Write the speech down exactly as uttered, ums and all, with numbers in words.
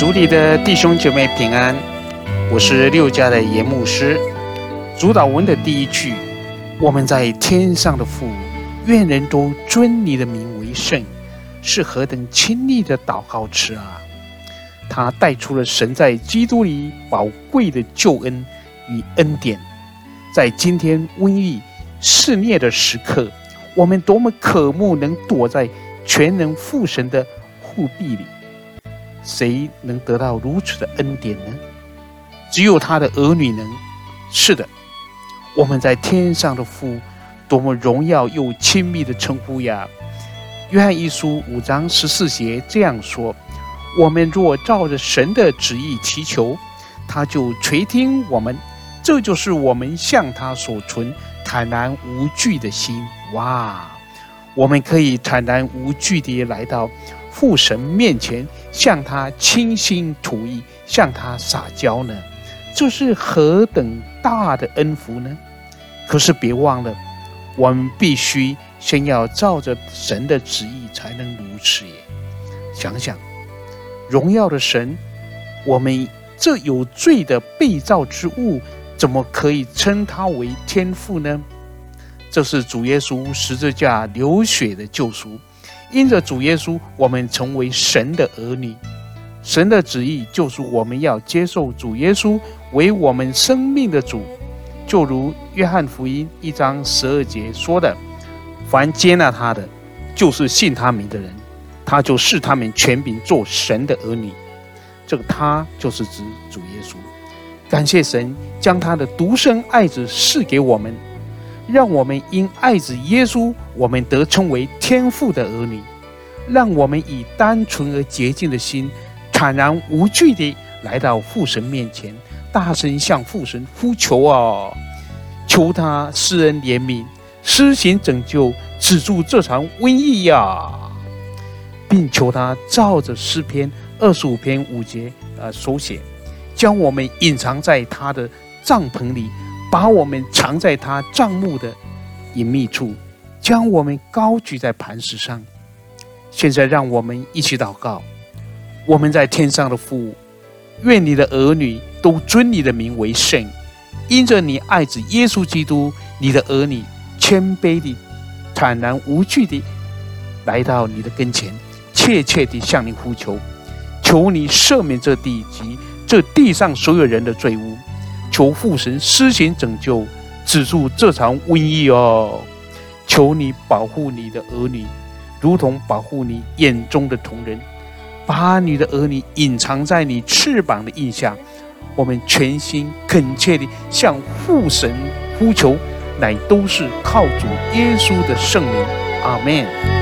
主里的弟兄姐妹平安，我是六家的严牧师。主祷文的第一句，我们在天上的父，愿人都尊你的名为圣，是何等亲密的祷告词啊！它带出了神在基督里宝贵的救恩与恩典。在今天瘟疫肆虐的时刻，我们多么渴慕能躲在全能父神的护庇里。谁能得到如此的恩典呢？只有他的儿女能。是的，我们在天上的父，多么荣耀又亲密的称呼呀！约翰一书五章十四节这样说：我们若照着神的旨意祈求，他就垂听我们。这就是我们向他所存坦然无惧的心。哇！我们可以坦然无惧地来到父神面前，向他倾心吐意，向他撒娇呢？这是何等大的恩福呢？可是别忘了，我们必须先要照着神的旨意才能如此耶。想想，荣耀的神，我们这有罪的被造之物，怎么可以称他为天父呢？这是主耶稣十字架流血的救赎。因着主耶稣，我们成为神的儿女。神的旨意就是我们要接受主耶稣为我们生命的主，就如约翰福音一章十二节说的：凡接纳他的，就是信他名的人，他就视他们权柄做神的儿女。这个他就是指主耶稣。感谢神将他的独生爱子赐给我们，让我们因爱子耶稣，我们得称为天父的儿女。让我们以单纯而洁净的心，坦然无惧地来到父神面前，大声向父神呼求哦，求他施恩怜悯，施行拯救，止住这场瘟疫呀，并求他照着诗篇二十五篇五节呃所写，将我们隐藏在他的帐篷里，把我们藏在他帐幕的隐秘处，将我们高举在磐石上。现在让我们一起祷告。我们在天上的父，愿你的儿女都尊你的名为圣，因着你爱子耶稣基督，你的儿女谦卑地、坦然无惧地来到你的跟前，切切地向你呼求，求你赦免这地及这地上所有人的罪污，求父神施行拯救，止住这场瘟疫哦。求你保护你的儿女，如同保护你眼中的瞳人，把你的儿女隐藏在你翅膀的印下。我们全心恳切地向父神呼求，乃都是靠主耶稣的圣名。阿们。